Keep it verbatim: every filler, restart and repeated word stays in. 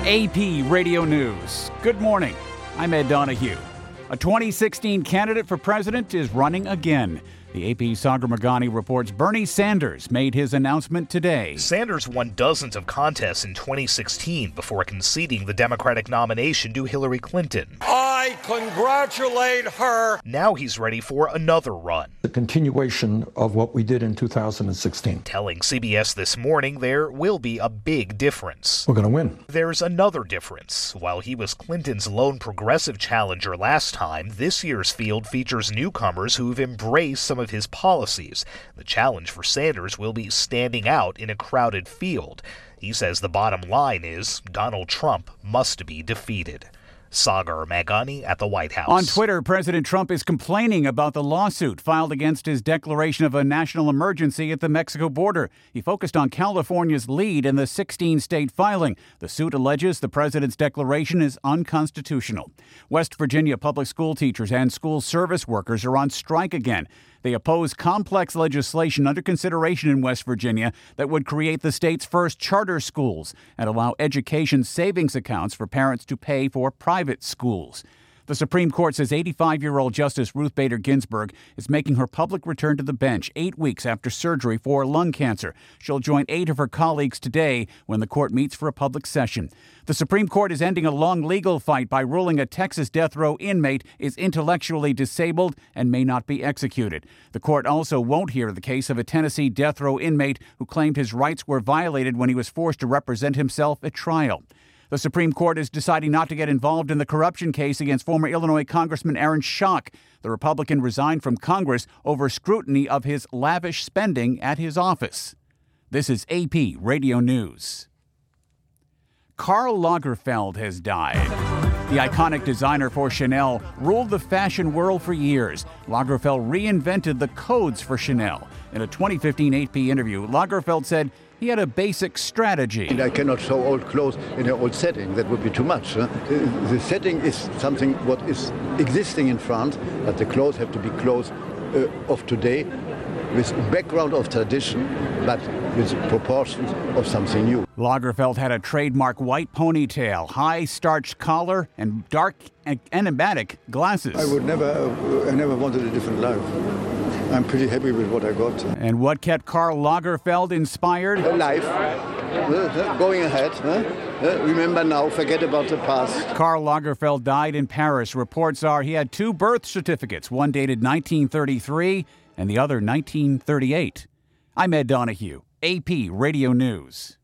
A P Radio News. Good morning. I'm Ed Donahue. A twenty sixteen candidate for president is running again. The A P's Sagar Meghani reports Bernie Sanders made his announcement today. Sanders won dozens of contests in twenty sixteen before conceding the Democratic nomination to Hillary Clinton. I congratulate her. Now he's ready for another run. The continuation of what we did in two thousand sixteen. Telling C B S This Morning there will be a big difference. We're going to win. There's another difference. While he was Clinton's lone progressive challenger last time, this year's field features newcomers who've embraced some of his policies. The challenge for Sanders will be standing out in a crowded field. He says the bottom line is Donald Trump must be defeated. Sagar Meghani at the White House. On Twitter, President Trump is complaining about the lawsuit filed against his declaration of a national emergency at the Mexico border. He focused on California's lead in the sixteen-state filing. The suit alleges the president's declaration is unconstitutional. West Virginia public school teachers and school service workers are on strike again. They oppose complex legislation under consideration in West Virginia that would create the state's first charter schools and allow education savings accounts for parents to pay for private schools. The Supreme Court says eighty-five-year-old Justice Ruth Bader Ginsburg is making her public return to the bench eight weeks after surgery for lung cancer. She'll join eight of her colleagues today when the court meets for a public session. The Supreme Court is ending a long legal fight by ruling a Texas death row inmate is intellectually disabled and may not be executed. The court also won't hear the case of a Tennessee death row inmate who claimed his rights were violated when he was forced to represent himself at trial. The Supreme Court is deciding not to get involved in the corruption case against former Illinois Congressman Aaron Schock. The Republican resigned from Congress over scrutiny of his lavish spending at his office. This is A P Radio News. Karl Lagerfeld has died. The iconic designer for Chanel ruled the fashion world for years. Lagerfeld reinvented the codes for Chanel. In a twenty fifteen A P interview, Lagerfeld said he had a basic strategy. And I cannot show old clothes in an old setting. That would be too much. Huh? The setting is something what is existing in France, but the clothes have to be clothes uh, of today with background of tradition, but with proportions of something new. Lagerfeld had a trademark white ponytail, high starched collar, and dark enigmatic glasses. I would never, uh, I never wanted a different life. I'm pretty happy with what I got. And what kept Karl Lagerfeld inspired? Life, uh, going ahead. Huh? Uh, remember now, forget about the past. Karl Lagerfeld died in Paris. Reports are he had two birth certificates, one dated nineteen thirty-three and the other nineteen thirty-eight. I'm Ed Donahue, A P Radio News.